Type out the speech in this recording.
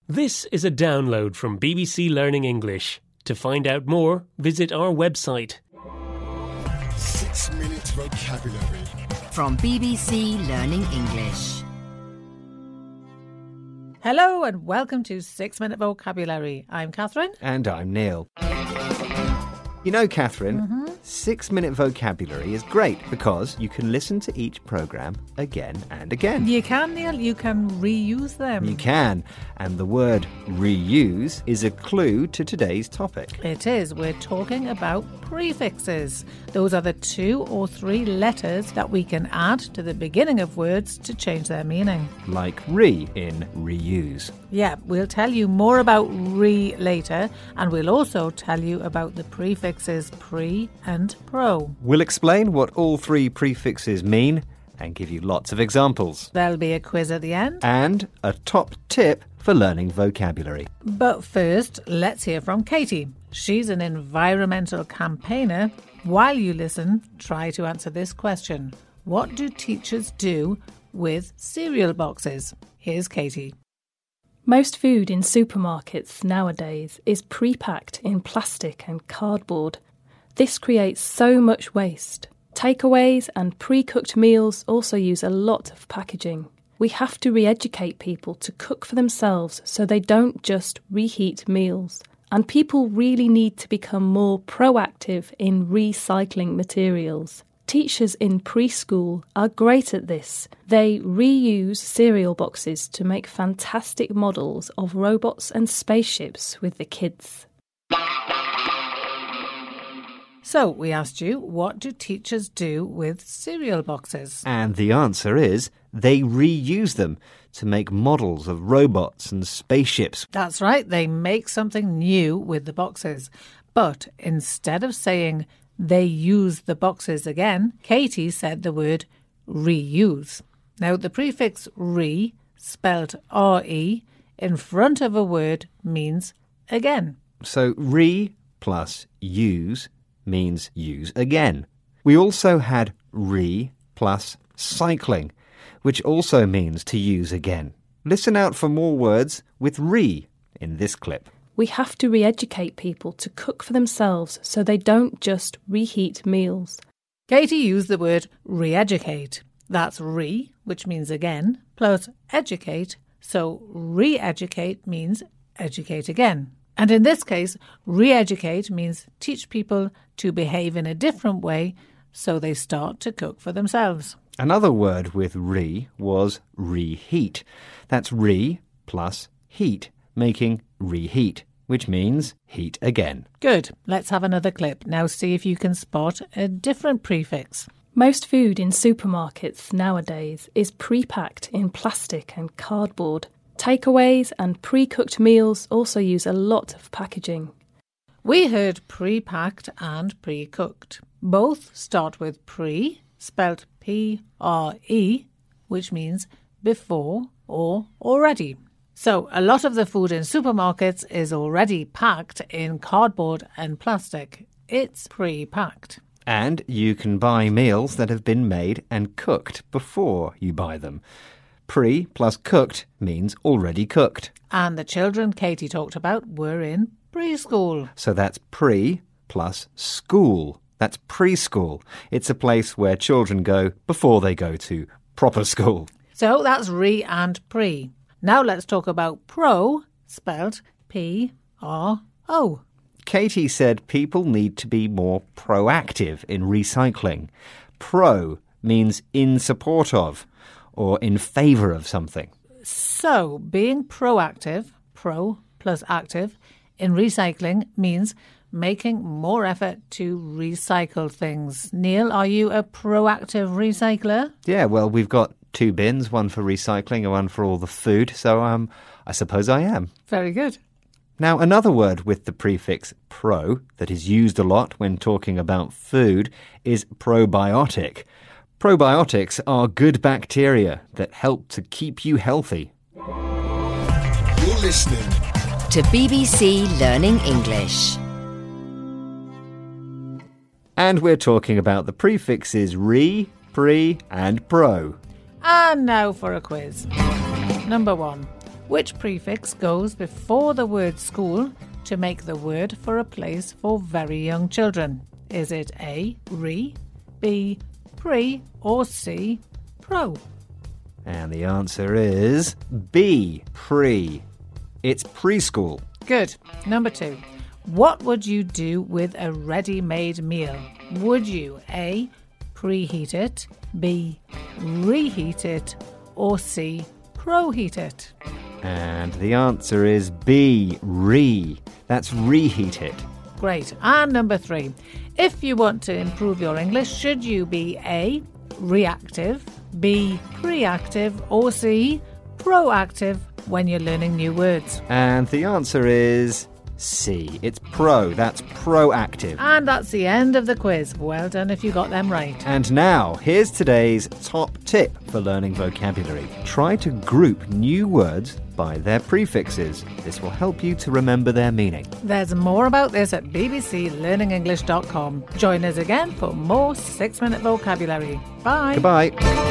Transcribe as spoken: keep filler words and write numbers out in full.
This is a download from B B C Learning English. To find out more, visit our website. Six Minute Vocabulary from B B C Learning English. Hello and welcome to Six Minute Vocabulary. I'm Catherine. And I'm Neil. You know, Catherine, Mm-hmm. Six Minute Vocabulary is great because you can listen to each programme again and again. You can, Neil. You can reuse them. You can. And the word reuse is a clue to today's topic. It is. We're talking about prefixes. Those are the two or three letters that we can add to the beginning of words to change their meaning. Like re in reuse. Yeah, we'll tell you more about re later, and we'll also tell you about the prefixes pre and pro. We'll explain what all three prefixes mean and give you lots of examples. There'll be a quiz at the end. And a top tip for learning vocabulary. But first, let's hear from Katie. She's an environmental campaigner. While you listen, try to answer this question. What do teachers do with cereal boxes? Here's Katie. Most food in supermarkets nowadays is pre-packed in plastic and cardboard. This creates so much waste. Takeaways and pre-cooked meals also use a lot of packaging. We have to re-educate people to cook for themselves so they don't just reheat meals. And people really need to become more proactive in recycling materials. Teachers in preschool are great at this. They reuse cereal boxes to make fantastic models of robots and spaceships with the kids. So, we asked you, what do teachers do with cereal boxes? And the answer is they reuse them to make models of robots and spaceships. That's right, they make something new with the boxes. But instead of saying they use the boxes again, Katie said the word reuse. Now, the prefix re, spelt R E, in front of a word means again. So re plus use means use again. We also had re plus cycling, which also means to use again. Listen out for more words with re in this clip. We have to re-educate people to cook for themselves so they don't just reheat meals. Katie used the word re-educate. That's re, which means again, plus educate, so re-educate means educate again. And in this case, re-educate means teach people to behave in a different way so they start to cook for themselves. Another word with re was reheat. That's re plus heat, making reheat, which means heat again. Good. Let's have another clip. Now see if you can spot a different prefix. Most food in supermarkets nowadays is pre-packed in plastic and cardboard. Takeaways and pre-cooked meals also use a lot of packaging. We heard pre-packed and pre-cooked. Both start with pre, spelt P R E, which means before or already. So a lot of the food in supermarkets is already packed in cardboard and plastic. It's pre-packed. And you can buy meals that have been made and cooked before you buy them. Pre plus cooked means already cooked. And the children Katie talked about were in preschool. So that's pre plus school. That's preschool. It's a place where children go before they go to proper school. So that's re and pre. Now let's talk about pro, spelt P R O. Katie said people need to be more proactive in recycling. Pro means in support of, or in favour of something. So, being proactive, pro plus active, in recycling means making more effort to recycle things. Neil, are you a proactive recycler? Yeah, well, we've got two bins, one for recycling and one for all the food, so um, I suppose I am. Very good. Now, another word with the prefix pro that is used a lot when talking about food is probiotic. Probiotics are good bacteria that help to keep you healthy. You're listening to B B C Learning English. And we're talking about the prefixes re, pre and pro. And now for a quiz. Number one. Which prefix goes before the word school to make the word for a place for very young children? Is it A, re, B, pre, or C, pro? And the answer is B, pre. It's preschool. Good. Number two. What would you do with a ready-made meal? Would you A, preheat it, B, reheat it, or C, proheat it? And the answer is B, re. That's reheat it. Great. And number three. If you want to improve your English, should you be A, reactive, B, preactive, or C, proactive when you're learning new words? And the answer is C. It's pro. That's proactive. And that's the end of the quiz. Well done if you got them right. And now, here's today's top tip for learning vocabulary. Try to group new words by their prefixes. This will help you to remember their meaning. There's more about this at b b c learning english dot com. Join us again for more six minute vocabulary. Bye. Goodbye.